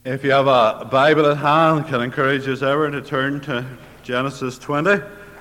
If you have a Bible at hand, I can encourage you as ever to turn to Genesis 20.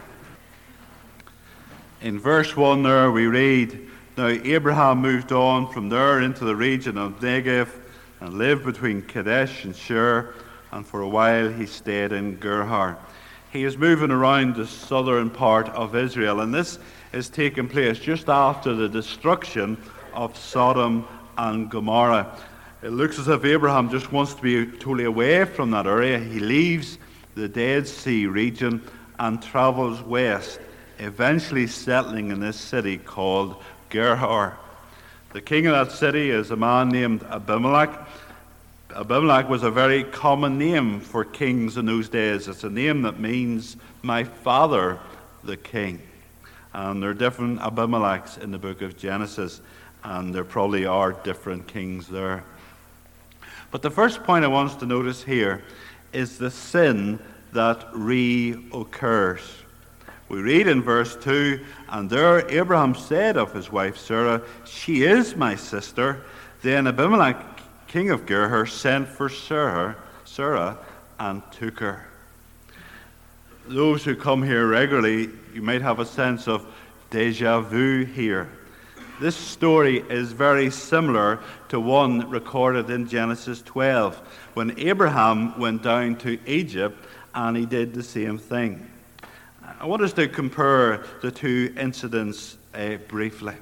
In verse 1 there we read, "Now Abraham moved on from there into the region of Negev and lived between Kadesh and Shur, and for a while he stayed in Gerhar." He is moving around the southern part of Israel, and this is taking place just after the destruction of Sodom and Gomorrah. It looks as if Abraham just wants to be totally away from that area. He leaves the Dead Sea region and travels west, eventually settling in this city called Gerhar. The king of that city is a man named Abimelech. Abimelech was a very common name for kings in those days. It's a name that means "my father, the king." And there are different Abimelechs in the book of Genesis, and there probably are different kings there. But the first point I want us to notice here is the sin that reoccurs. We read in verse 2, "And there Abraham said of his wife Sarah, 'She is my sister.' Then Abimelech, king of Gerhar, sent for Sarah and took her." Those who come here regularly, you might have a sense of déjà vu here. This story is very similar to one recorded in Genesis 12, when Abraham went down to Egypt and he did the same thing. I want us to compare the two incidents briefly.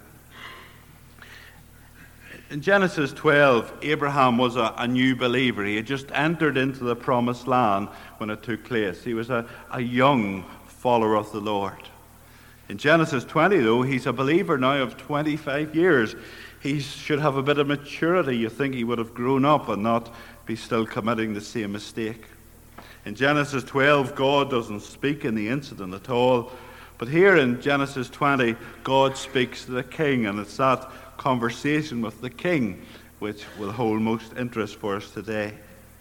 In Genesis 12, Abraham was a new believer. He had just entered into the promised land when it took place. He was a young follower of the Lord. In Genesis 20, though, he's a believer now of 25 years. He should have a bit of maturity. You think he would have grown up and not be still committing the same mistake. In Genesis 12, God doesn't speak in the incident at all. But here in Genesis 20, God speaks to the king, and it's that conversation with the king which will hold most interest for us today.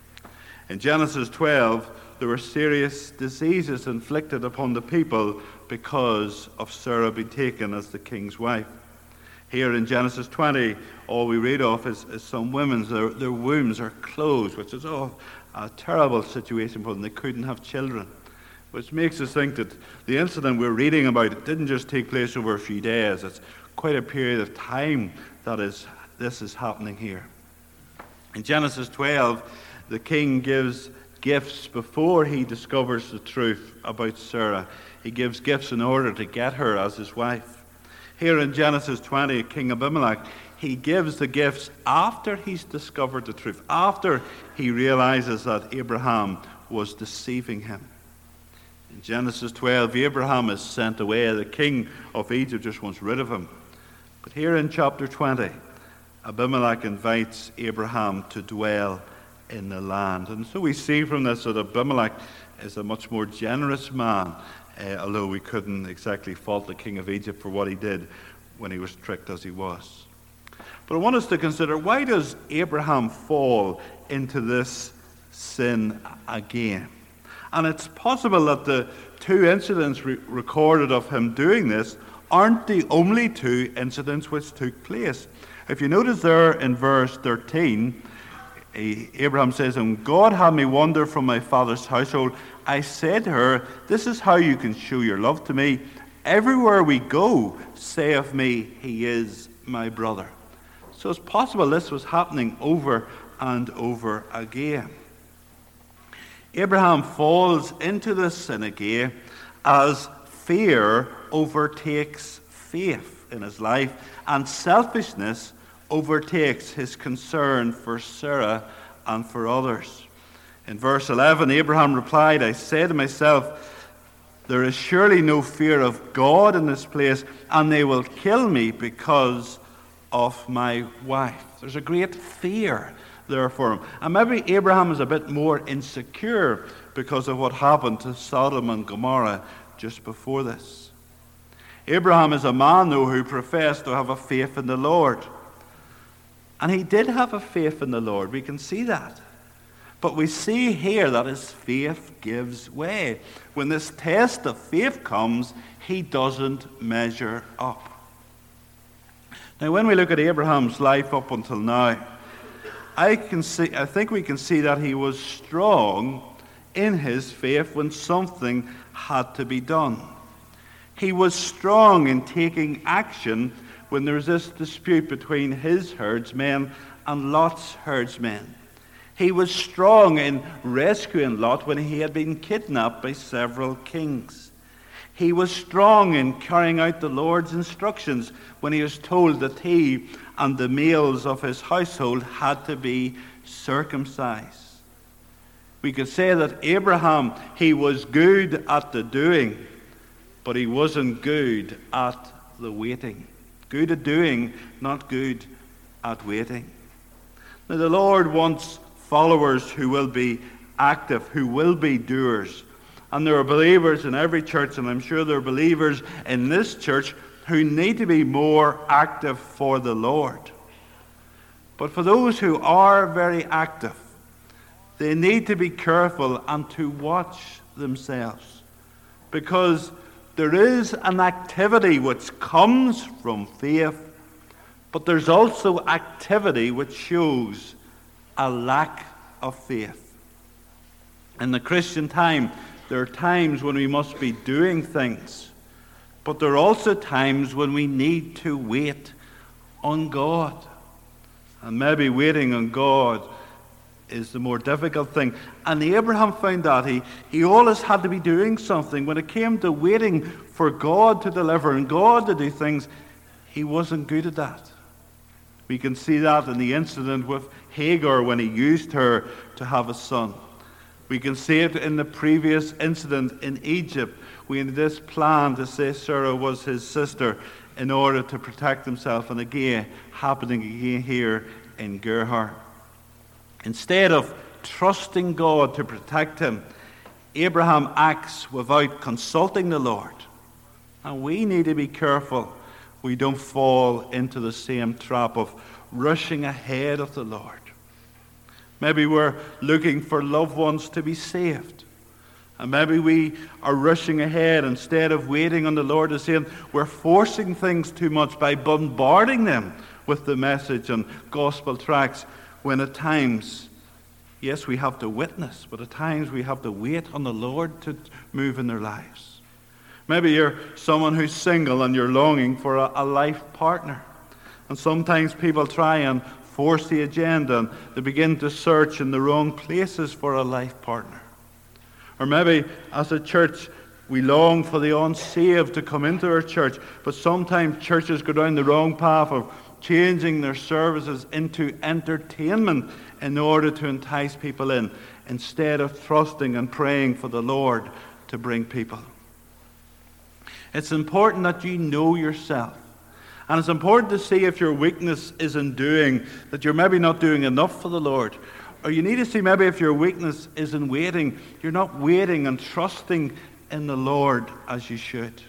In Genesis 12, there were serious diseases inflicted upon the people because of Sarah being taken as the king's wife. Here in Genesis 20, all we read of is some women's, their wombs are closed, which is a terrible situation for them. They couldn't have children, which makes us think that the incident we're reading about, it didn't just take place over a few days. It's quite a period of time that this is happening here. In Genesis 12, the king gives gifts before he discovers the truth about Sarah. He gives gifts in order to get her as his wife. Here in Genesis 20, King Abimelech, he gives the gifts after he's discovered the truth, after he realizes that Abraham was deceiving him. In Genesis 12, Abraham is sent away. The king of Egypt just wants rid of him. But here in chapter 20, Abimelech invites Abraham to dwell in the land. And so we see from this that Abimelech is a much more generous man, although we couldn't exactly fault the king of Egypt for what he did when he was tricked as he was. But I want us to consider, why does Abraham fall into this sin again? And it's possible that the two incidents recorded of him doing this aren't the only two incidents which took place. If you notice there in verse 13, Abraham says, "And God had me wander from my father's household. I said to her, 'This is how you can show your love to me. Everywhere we go, say of me, he is my brother.'" So it's possible this was happening over and over again. Abraham falls into this sin again as fear overtakes faith in his life, and selfishness overtakes his concern for Sarah and for others. In verse 11, Abraham replied, "I said to myself, there is surely no fear of God in this place, and they will kill me because of my wife." There's a great fear there for him. And maybe Abraham is a bit more insecure because of what happened to Sodom and Gomorrah just before this. Abraham is a man, though, who professed to have a faith in the Lord. And he did have a faith in the Lord. We can see that. But we see here that his faith gives way. When this test of faith comes, he doesn't measure up. Now, when we look at Abraham's life up until now, I think we can see that he was strong in his faith when something had to be done. He was strong in taking action when there was this dispute between his herdsmen and Lot's herdsmen. He was strong in rescuing Lot when he had been kidnapped by several kings. He was strong in carrying out the Lord's instructions when he was told that he and the males of his household had to be circumcised. We could say that Abraham, he was good at the doing, but he wasn't good at the waiting. Good at doing, not good at waiting. Now the Lord wants followers who will be active, who will be doers. And there are believers in every church, and I'm sure there are believers in this church who need to be more active for the Lord. But for those who are very active, they need to be careful and to watch themselves. Because there is an activity which comes from faith, but there's also activity which shows a lack of faith. In the Christian time, there are times when we must be doing things, but there are also times when we need to wait on God. And maybe waiting on God is the more difficult thing. And Abraham found that he always had to be doing something. When it came to waiting for God to deliver and God to do things, he wasn't good at that. We can see that in the incident with Hagar when he used her to have a son. We can see it in the previous incident in Egypt when this plan to say Sarah was his sister in order to protect himself, and again, happening again here in Gerar. Instead of trusting God to protect him, Abraham acts without consulting the Lord. And we need to be careful we don't fall into the same trap of rushing ahead of the Lord. Maybe we're looking for loved ones to be saved. And maybe we are rushing ahead instead of waiting on the Lord to save them. We're forcing things too much by bombarding them with the message and gospel tracts, when at times, yes, we have to witness, but at times we have to wait on the Lord to move in their lives. Maybe you're someone who's single and you're longing for a life partner. And sometimes people try and force the agenda and they begin to search in the wrong places for a life partner. Or maybe as a church we long for the unsaved to come into our church, but sometimes churches go down the wrong path of changing their services into entertainment in order to entice people in, instead of trusting and praying for the Lord to bring people. It's important that you know yourself. And it's important to see if your weakness is in doing, that you're maybe not doing enough for the Lord. Or you need to see maybe if your weakness is in waiting, you're not waiting and trusting in the Lord as you should.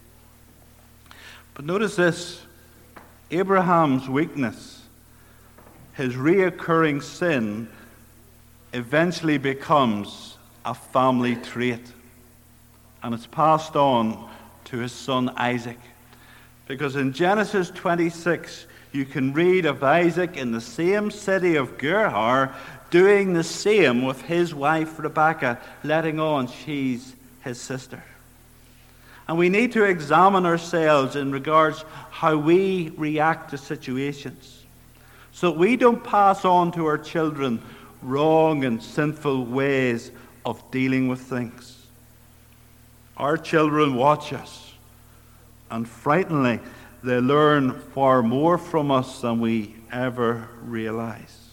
But notice this, Abraham's weakness, his reoccurring sin, eventually becomes a family trait. And it's passed on to his son Isaac. Because in Genesis 26, you can read of Isaac in the same city of Gerar doing the same with his wife Rebekah, letting on she's his sister. And we need to examine ourselves in regards how we react to situations, so that we don't pass on to our children wrong and sinful ways of dealing with things. Our children watch us. And frighteningly, they learn far more from us than we ever realize.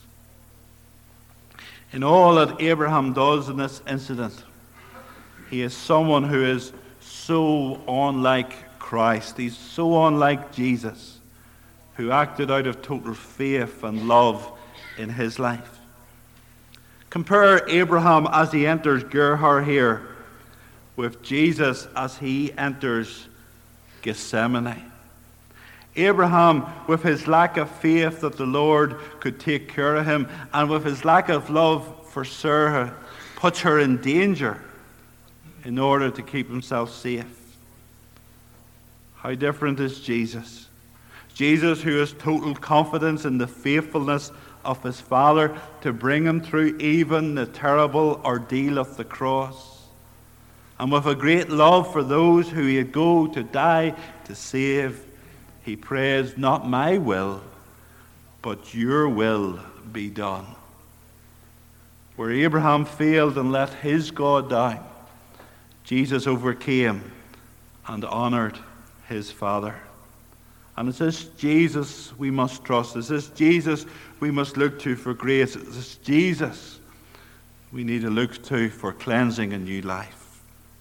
In all that Abraham does in this incident, he is someone who is so unlike Christ. He's so unlike Jesus, who acted out of total faith and love in his life. Compare Abraham as he enters Gerar here with Jesus as he enters Gethsemane. Abraham, with his lack of faith that the Lord could take care of him, and with his lack of love for Sarah, puts her in danger in order to keep himself safe. How different is Jesus? Jesus, who has total confidence in the faithfulness of his Father to bring him through even the terrible ordeal of the cross. And with a great love for those who he'd go to die to save, he prays, not my will, but your will be done. Where Abraham failed and let his God down, Jesus overcame and honored his Father. And it's this Jesus we must trust. It's this Jesus we must look to for grace. It's this Jesus we need to look to for cleansing and new life.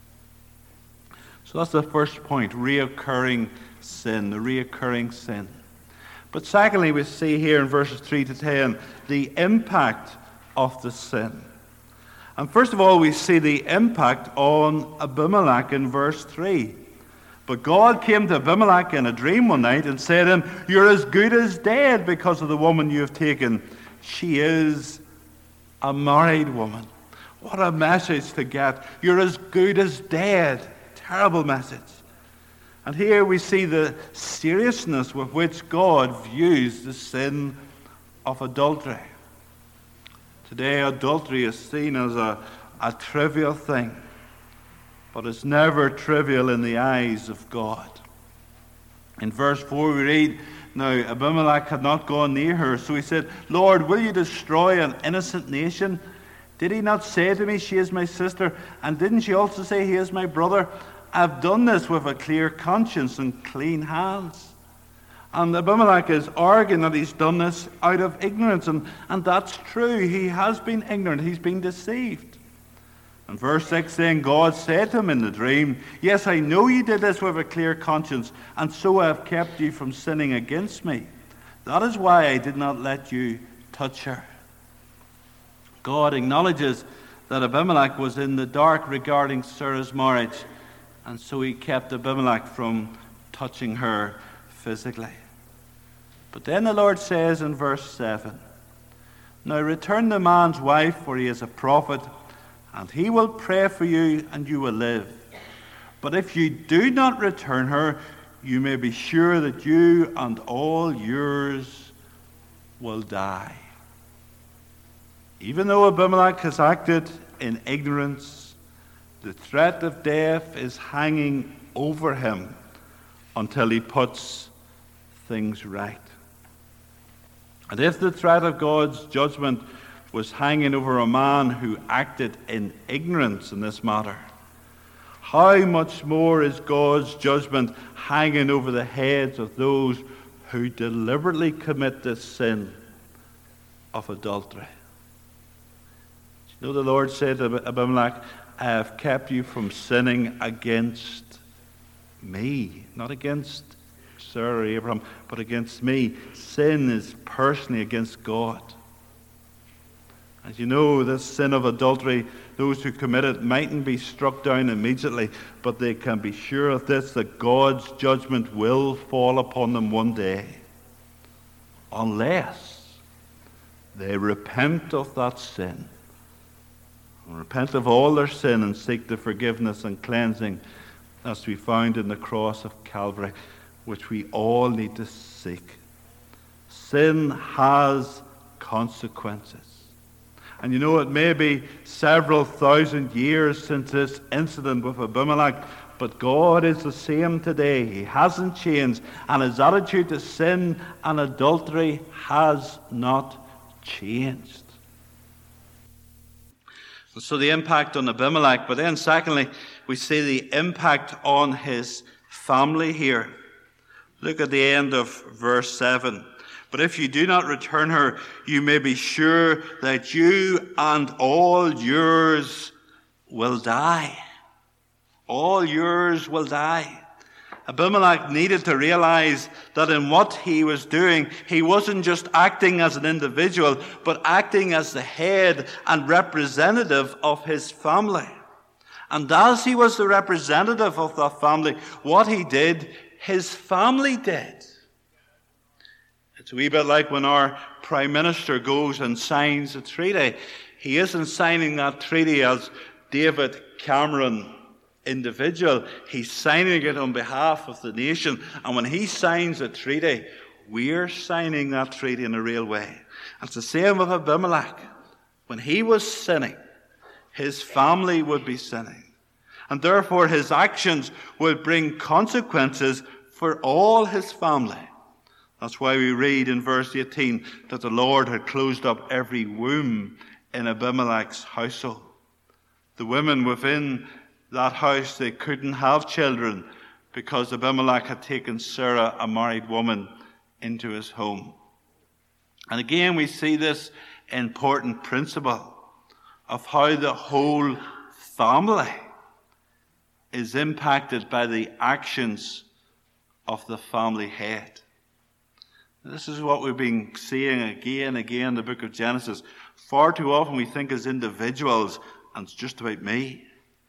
So that's the first point, reoccurring sin, the reoccurring sin. But secondly, we see here in verses 3 to 10 the impact of the sin. And first of all, we see the impact on Abimelech in verse 3. But God came to Abimelech in a dream one night and said to him, you're as good as dead because of the woman you have taken. She is a married woman. What a message to get. You're as good as dead. Terrible message. And here we see the seriousness with which God views the sin of adultery. Today, adultery is seen as a trivial thing. But it's never trivial in the eyes of God. In verse 4 we read, now Abimelech had not gone near her, so he said, Lord, will you destroy an innocent nation? Did he not say to me, she is my sister? And didn't she also say, he is my brother? I've done this with a clear conscience and clean hands. And Abimelech is arguing that he's done this out of ignorance. And that's true. He has been ignorant. He's been deceived. And verse 6 saying, God said to him in the dream, yes, I know you did this with a clear conscience, and so I have kept you from sinning against me. That is why I did not let you touch her. God acknowledges that Abimelech was in the dark regarding Sarah's marriage, and so he kept Abimelech from touching her physically. But then the Lord says in verse 7, now return the man's wife, for he is a prophet, and he will pray for you, and you will live. But if you do not return her, you may be sure that you and all yours will die. Even though Abimelech has acted in ignorance, the threat of death is hanging over him until he puts things right. And if the threat of God's judgment was hanging over a man who acted in ignorance in this matter, how much more is God's judgment hanging over the heads of those who deliberately commit this sin of adultery? You know, the Lord said to Abimelech, I have kept you from sinning against me, not against Sarah or Abraham, but against me. Sin is personally against God. As you know, this sin of adultery, those who commit it mightn't be struck down immediately, but they can be sure of this, that God's judgment will fall upon them one day, unless they repent of that sin, and repent of all their sin and seek the forgiveness and cleansing as we found in the cross of Calvary, which we all need to seek. Sin has consequences. And you know, it may be several thousand years since this incident with Abimelech, but God is the same today. He hasn't changed, and his attitude to sin and adultery has not changed. And so the impact on Abimelech, but then secondly, we see the impact on his family here. Look at the end of verse 7. But if you do not return her, you may be sure that you and all yours will die. All yours will die. Abimelech needed to realize that in what he was doing, he wasn't just acting as an individual, but acting as the head and representative of his family. And as he was the representative of that family, what he did, his family did. It's a wee bit like when our Prime Minister goes and signs a treaty. He isn't signing that treaty as David Cameron individual. He's signing it on behalf of the nation. And when he signs a treaty, we're signing that treaty in a real way. It's the same with Abimelech. When he was sinning, his family would be sinning. And therefore his actions would bring consequences for all his family. That's why we read in verse 18 that the Lord had closed up every womb in Abimelech's household. The women within that house, they couldn't have children because Abimelech had taken Sarah, a married woman, into his home. And again, we see this important principle of how the whole family is impacted by the actions of the family head. This is what we've been seeing again and again in the book of Genesis. Far too often we think as individuals, and it's just about me.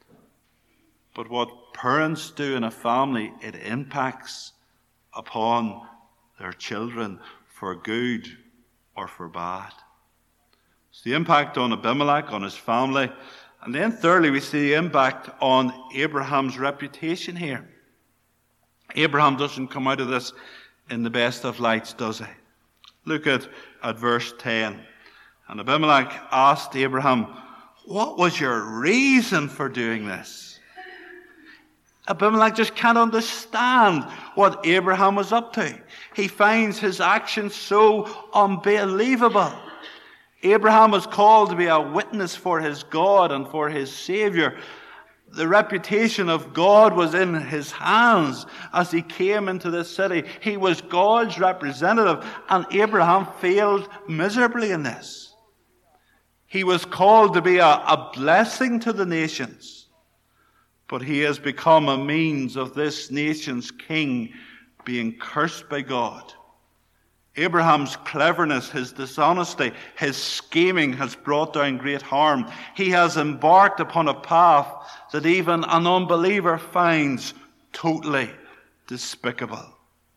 But what parents do in a family, it impacts upon their children for good or for bad. It's the impact on Abimelech, on his family. And then thirdly, we see the impact on Abraham's reputation here. Abraham doesn't come out of this in the best of lights, does he? Look at verse 10. And Abimelech asked Abraham, "What was your reason for doing this?" Abimelech just can't understand what Abraham was up to. He finds his actions so unbelievable. Abraham was called to be a witness for his God and for his Savior. The reputation of God was in his hands as he came into this city. He was God's representative, and Abraham failed miserably in this. He was called to be a blessing to the nations, but he has become a means of this nation's king being cursed by God. Abraham's cleverness, his dishonesty, his scheming has brought down great harm. He has embarked upon a path that even an unbeliever finds totally despicable.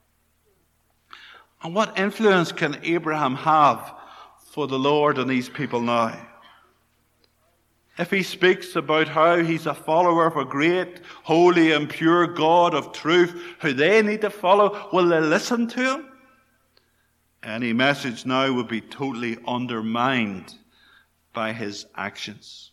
And what influence can Abraham have for the Lord and these people now? If he speaks about how he's a follower of a great, holy and pure God of truth who they need to follow, will they listen to him? Any message now would be totally undermined by his actions.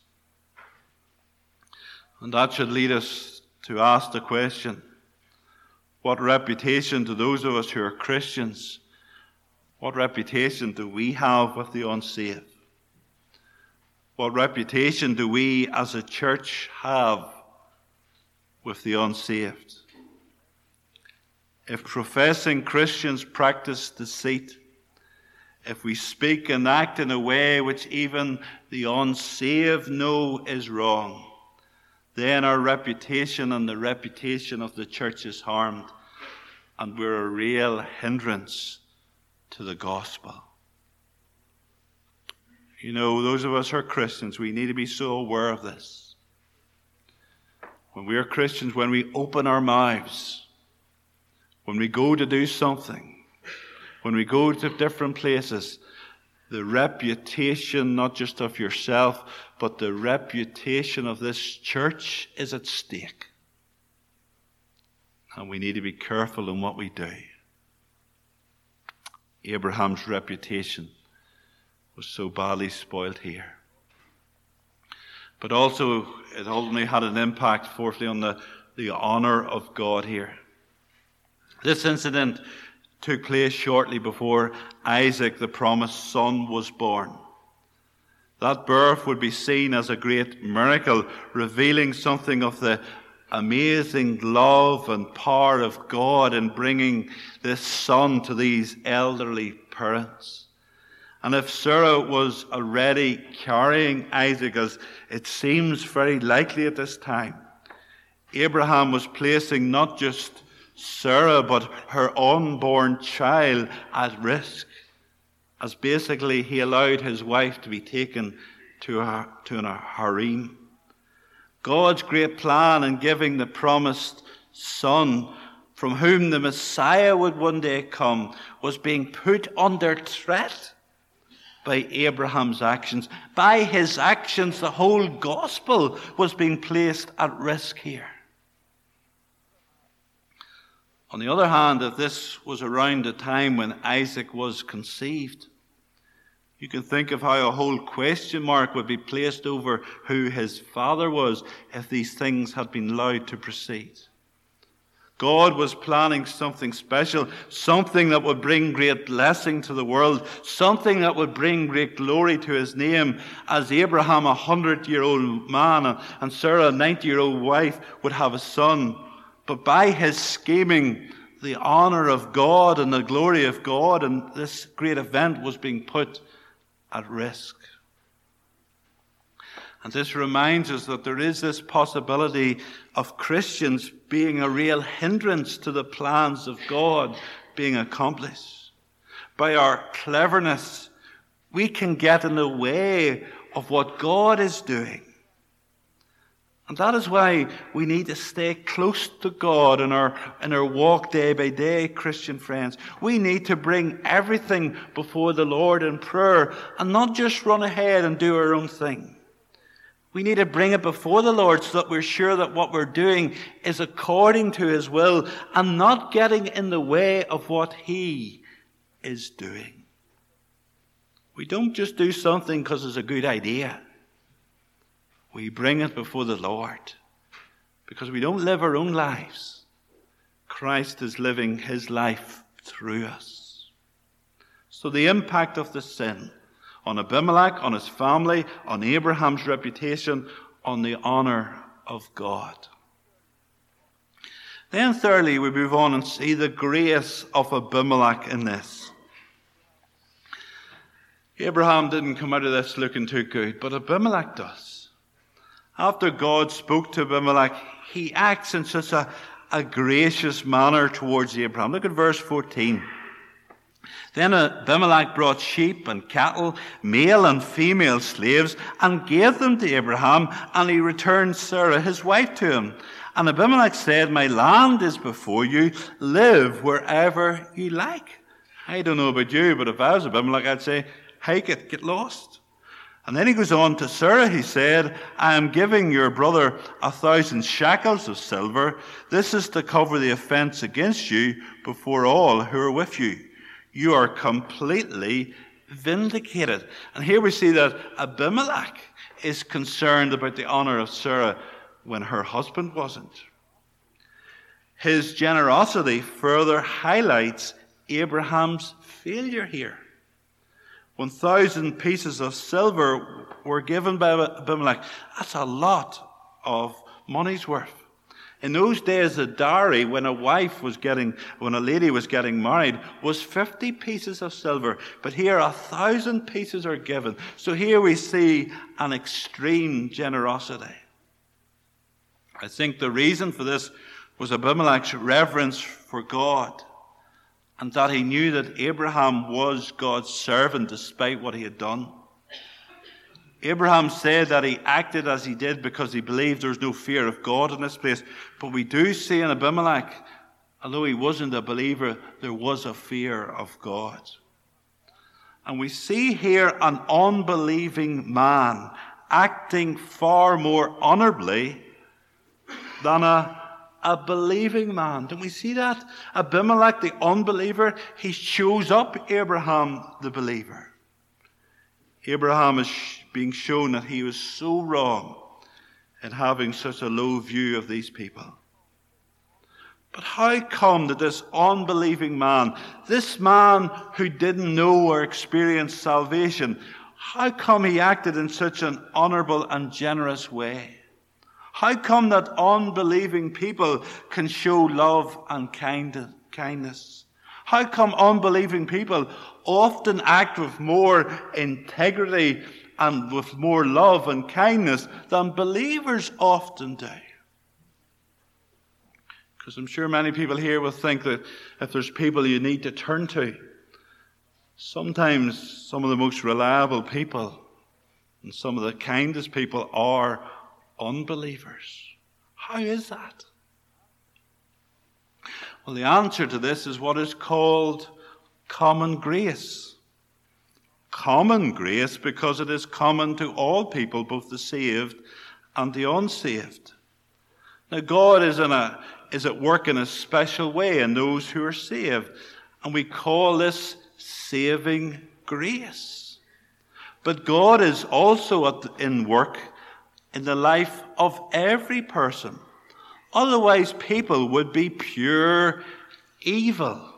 And that should lead us to ask the question, what reputation do those of us who are Christians, what reputation do we have with the unsaved? What reputation do we as a church have with the unsaved? If professing Christians practice deceit, if we speak and act in a way which even the unsaved know is wrong, then our reputation and the reputation of the church is harmed, and we're a real hindrance to the gospel. You know, those of us who are Christians, we need to be so aware of this. When we are Christians, when we open our mouths, when we go to do something, when we go to different places, the reputation not just of yourself, but the reputation of this church is at stake. And we need to be careful in what we do. Abraham's reputation was so badly spoiled here. But also, it ultimately had an impact, fourthly, on the honor of God here. This incident took place shortly before Isaac, the promised son, was born. That birth would be seen as a great miracle, revealing something of the amazing love and power of God in bringing this son to these elderly parents. And if Sarah was already carrying Isaac, as it seems very likely at this time, Abraham was placing not just Sarah, but her unborn child at risk, as basically he allowed his wife to be taken to an harem. God's great plan in giving the promised son, from whom the Messiah would one day come, was being put under threat by Abraham's actions. By his actions, the whole gospel was being placed at risk here. On the other hand, if this was around the time when Isaac was conceived, You can think of how a whole question mark would be placed over who his father was if these things had been allowed to proceed. God was planning something special, something that would bring great blessing to the world, something that would bring great glory to his name, as Abraham, 100-year-old man, and Sarah, a 90-year-old wife, would have a son. But by his scheming, the honor of God and the glory of God and this great event was being put at risk. And this reminds us that there is this possibility of Christians being a real hindrance to the plans of God being accomplished. By our cleverness, we can get in the way of what God is doing. And that is why we need to stay close to God in our walk day by day, Christian friends. We need to bring everything before the Lord in prayer and not just run ahead and do our own thing. We need to bring it before the Lord so that we're sure that what we're doing is according to his will and not getting in the way of what he is doing. We don't just do something because it's a good idea. We bring it before the Lord because we don't live our own lives. Christ is living his life through us. So the impact of the sin on Abimelech, on his family, on Abraham's reputation, on the honor of God. Then thirdly, we move on and see the grace of Abimelech in this. Abraham didn't come out of this looking too good, but Abimelech does. After God spoke to Abimelech, he acts in such a gracious manner towards Abraham. Look at verse 14. Then Abimelech brought sheep and cattle, male and female slaves, and gave them to Abraham, and he returned Sarah, his wife, to him. And Abimelech said, "My land is before you. Live wherever you like." I don't know about you, but if I was Abimelech, I'd say, hike it, get lost. And then he goes on to Sarah. He said, "I am giving your brother 1,000 shekels of silver. This is to cover the offense against you before all who are with you. You are completely vindicated." And here we see that Abimelech is concerned about the honor of Sarah when her husband wasn't. His generosity further highlights Abraham's failure here. 1,000 pieces of silver were given by Abimelech. That's a lot of money's worth. In those days, the dowry when a lady was getting married was 50 pieces of silver. But here 1,000 pieces are given. So here we see an extreme generosity. I think the reason for this was Abimelech's reverence for God, and that he knew that Abraham was God's servant despite what he had done. Abraham said that he acted as he did because he believed there was no fear of God in this place. But we do see in Abimelech, although he wasn't a believer, there was a fear of God. And we see here an unbelieving man acting far more honorably than a believing man. Don't we see that? Abimelech, the unbeliever, he shows up Abraham, the believer. Abraham is being shown that he was so wrong in having such a low view of these people. But how come that this unbelieving man, this man who didn't know or experience salvation, how come he acted in such an honorable and generous way? How come that unbelieving people can show love and kindness? How come unbelieving people often act with more integrity and with more love and kindness than believers often do? Because I'm sure many people here will think that if there's people you need to turn to, sometimes some of the most reliable people and some of the kindest people are unbelievers. How is that? Well, the answer to this is what is called common grace. Common grace because it is common to all people, both the saved and the unsaved. Now, God is at work in a special way in those who are saved, and we call this saving grace. But God is also in work in the life of every person. Otherwise, people would be pure evil.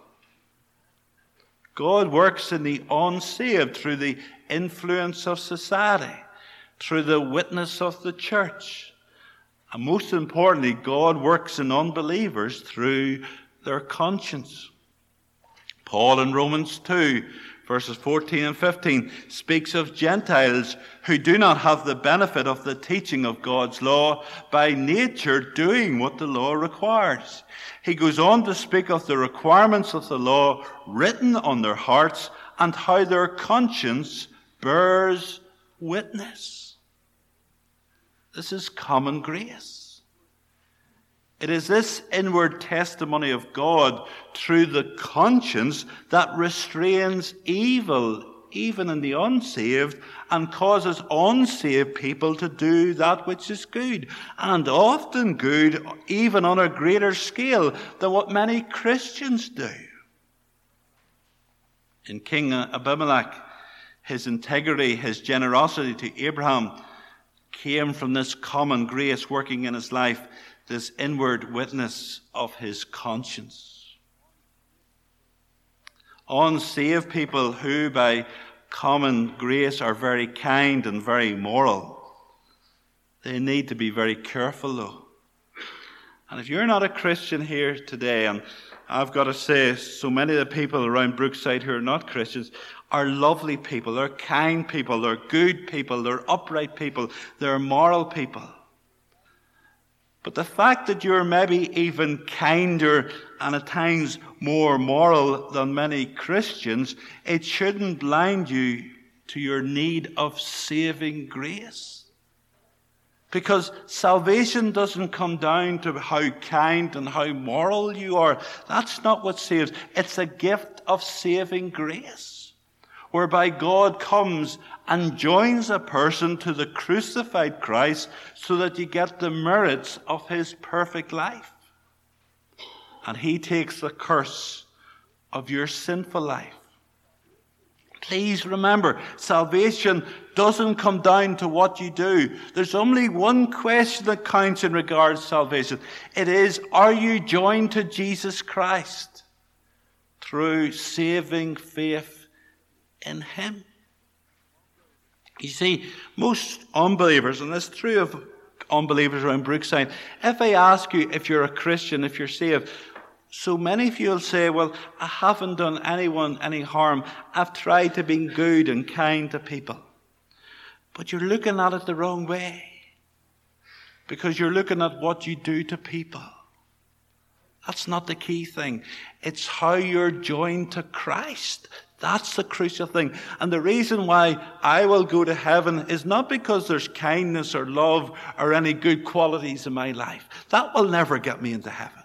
God works in the unsaved through the influence of society, through the witness of the church. And most importantly, God works in unbelievers through their conscience. Paul in Romans 2, verses 14 and 15, speaks of Gentiles who do not have the benefit of the teaching of God's law, by nature doing what the law requires. He goes on to speak of the requirements of the law written on their hearts and how their conscience bears witness. This is common grace. It is this inward testimony of God through the conscience that restrains evil, even in the unsaved, and causes unsaved people to do that which is good, and often good even on a greater scale than what many Christians do. In King Abimelech, his integrity, his generosity to Abraham came from this common grace working in his life, this inward witness of his conscience. Unsaved people who by common grace are very kind and very moral, they need to be very careful though. And if you're not a Christian here today, and I've got to say, so many of the people around Brookside who are not Christians are lovely people, they're kind people, they're good people, they're upright people, they're moral people. But the fact that you're maybe even kinder and at times more moral than many Christians, it shouldn't blind you to your need of saving grace. Because salvation doesn't come down to how kind and how moral you are. That's not what saves. It's a gift of saving grace, whereby God comes and joins a person to the crucified Christ so that you get the merits of his perfect life. And he takes the curse of your sinful life. Please remember, salvation doesn't come down to what you do. There's only one question that counts in regards to salvation. It is, are you joined to Jesus Christ through saving faith in him? You see, most unbelievers, and this is true of unbelievers around Brookside, if I ask you if you're a Christian, if you're saved, so many of you will say, well, I haven't done anyone any harm. I've tried to be good and kind to people. But you're looking at it the wrong way, because you're looking at what you do to people. That's not the key thing. It's how you're joined to Christ. That's the crucial thing. And the reason why I will go to heaven is not because there's kindness or love or any good qualities in my life. That will never get me into heaven.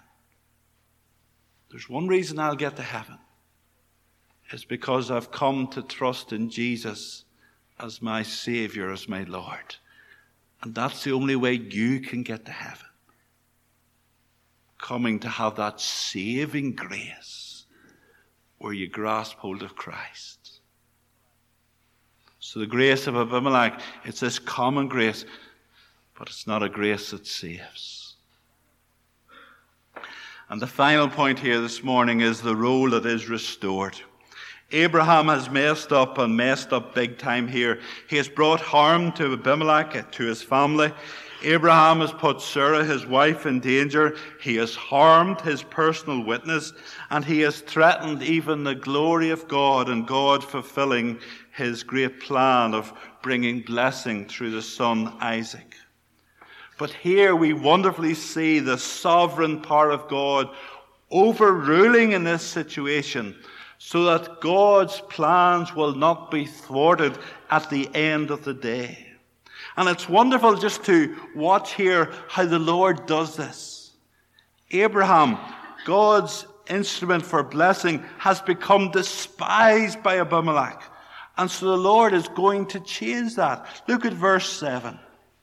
There's one reason I'll get to heaven. It's because I've come to trust in Jesus as my Savior, as my Lord. And that's the only way you can get to heaven. Coming to have that saving grace where you grasp hold of Christ. So the grace of Abimelech, it's this common grace, but it's not a grace that saves. And the final point here this morning is the role that is restored. Abraham has messed up big time here. He has brought harm to Abimelech, to his family. Abraham has put Sarah, his wife, in danger. He has harmed his personal witness, and he has threatened even the glory of God and God fulfilling his great plan of bringing blessing through the son Isaac. But here we wonderfully see the sovereign power of God overruling in this situation, so that God's plans will not be thwarted at the end of the day. And it's wonderful just to watch here how the Lord does this. Abraham, God's instrument for blessing, has become despised by Abimelech. And so the Lord is going to change that. Look at verse 7.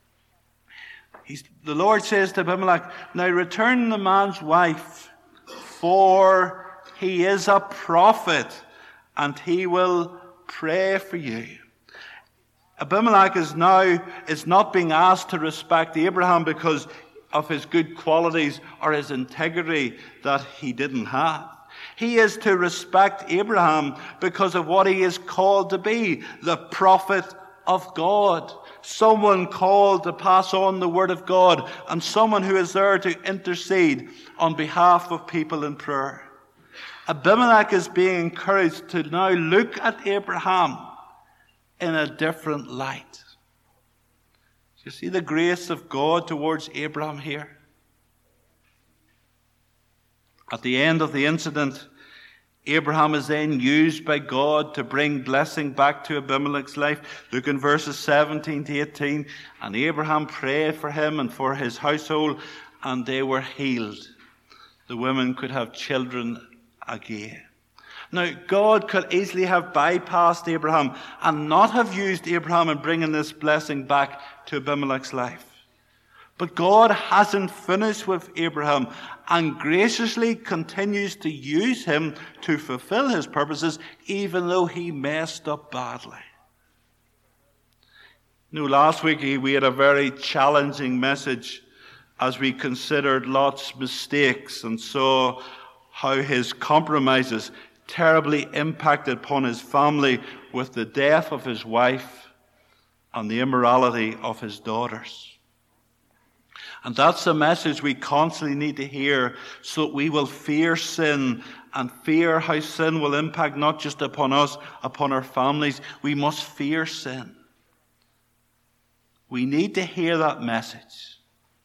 The Lord says to Abimelech, now return the man's wife, for he is a prophet, and he will pray for you. Abimelech is not being asked to respect Abraham because of his good qualities or his integrity that he didn't have. He is to respect Abraham because of what he is called to be, the prophet of God. Someone called to pass on the word of God, and someone who is there to intercede on behalf of people in prayer. Abimelech is being encouraged to now look at Abraham in a different light. You see the grace of God towards Abraham here? At the end of the incident, Abraham is then used by God to bring blessing back to Abimelech's life. Look in verses 17 to 18. And Abraham prayed for him and for his household, and they were healed. The women could have children again. Now, God could easily have bypassed Abraham and not have used Abraham in bringing this blessing back to Abimelech's life. But God hasn't finished with Abraham and graciously continues to use him to fulfill his purposes, even though he messed up badly. Last week we had a very challenging message as we considered Lot's mistakes and saw how his compromises terribly impacted upon his family with the death of his wife and the immorality of his daughters. And that's a message we constantly need to hear so that we will fear sin and fear how sin will impact not just upon us, upon our families. We must fear sin. We need to hear that message.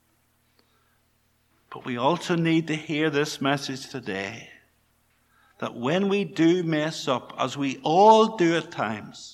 But we also need to hear this message today, that when we do mess up, as we all do at times,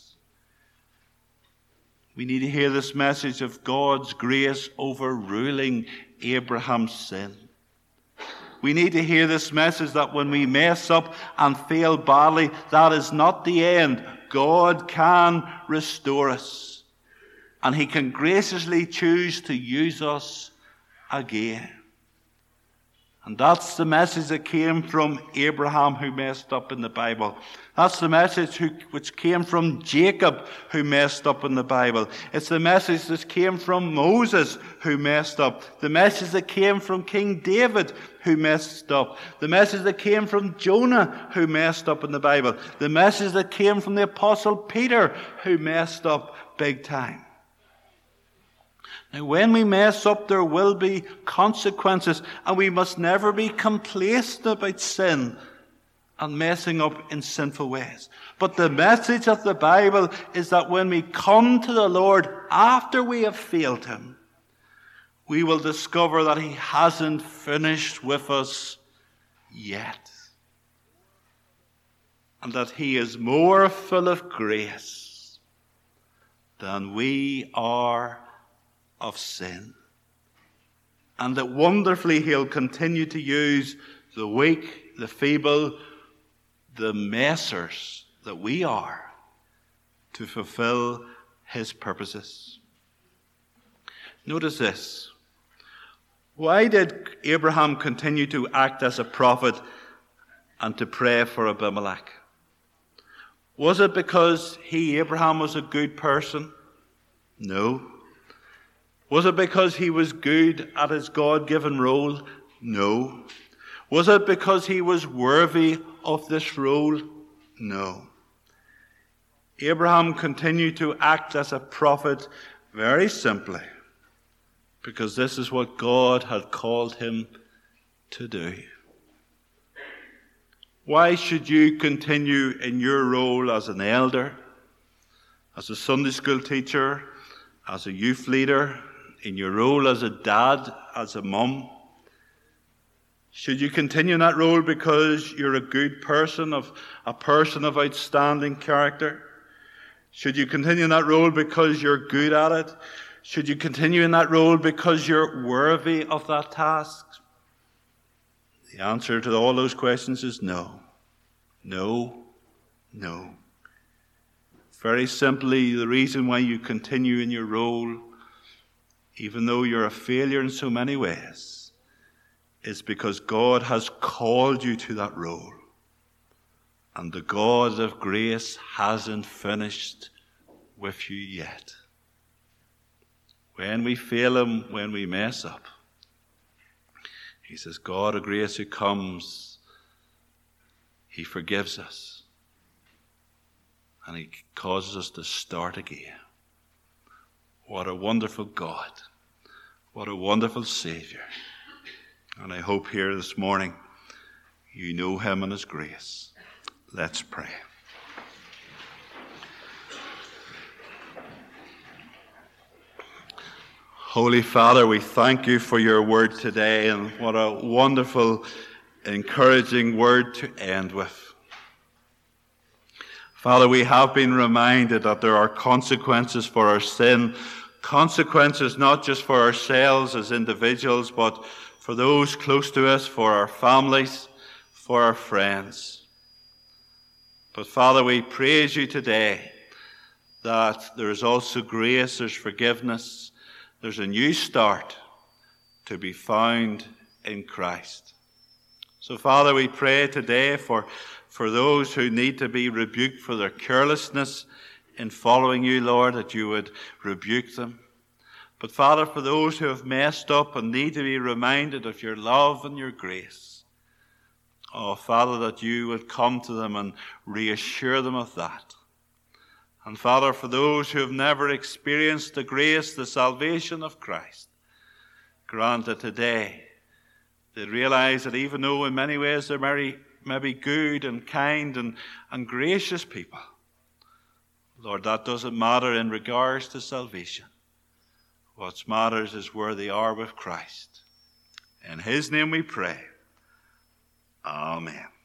we need to hear this message of God's grace overruling Abraham's sin. We need to hear this message that when we mess up and fail badly, that is not the end. God can restore us, and he can graciously choose to use us again. And that's the message that came from Abraham, who messed up in the Bible. That's the message which came from Jacob, who messed up in the Bible. It's the message that came from Moses, who messed up. The message that came from King David, who messed up. The message that came from Jonah, who messed up in the Bible. The message that came from the Apostle Peter, who messed up big time. Now, when we mess up, there will be consequences, and we must never be complacent about sin and messing up in sinful ways. But the message of the Bible is that when we come to the Lord after we have failed him, we will discover that he hasn't finished with us yet, and that he is more full of grace than we are of sin, and that wonderfully he'll continue to use the weak, the feeble, the messers that we are to fulfill his purposes. Notice this. Why did Abraham continue to act as a prophet and to pray for Abimelech? Was it because Abraham, was a good person? No. Was it because he was good at his God-given role? No. Was it because he was worthy of this role? No. Abraham continued to act as a prophet very simply because this is what God had called him to do. Why should you continue in your role as an elder, as a Sunday school teacher, as a youth leader, in your role as a dad, as a mum? Should you continue in that role because you're a good person, a person of outstanding character? Should you continue in that role because you're good at it? Should you continue in that role because you're worthy of that task? The answer to all those questions is no. No. No. Very simply, the reason why you continue in your role, even though you're a failure in so many ways, is because God has called you to that role. And the God of grace hasn't finished with you yet. When we fail him, when we mess up, he says, God of grace who comes, he forgives us. And he causes us to start again. What a wonderful God. What a wonderful Savior. And I hope here this morning you know him and his grace. Let's pray. Holy Father, we thank you for your word today, and what a wonderful, encouraging word to end with. Father, we have been reminded that there are consequences for our sin, consequences not just for ourselves as individuals, but for those close to us, for our families, for our friends. But Father, we praise you today that there is also grace, there's forgiveness, there's a new start to be found in Christ. So, Father, we pray today for those who need to be rebuked for their carelessness in following you, Lord, that you would rebuke them. But, Father, for those who have messed up and need to be reminded of your love and your grace, oh, Father, that you would come to them and reassure them of that. And Father, for those who have never experienced the grace, the salvation of Christ, grant that today they realize that even though in many ways they're maybe good and kind and gracious people, Lord, that doesn't matter in regards to salvation. What matters is where they are with Christ. In his name we pray. Amen.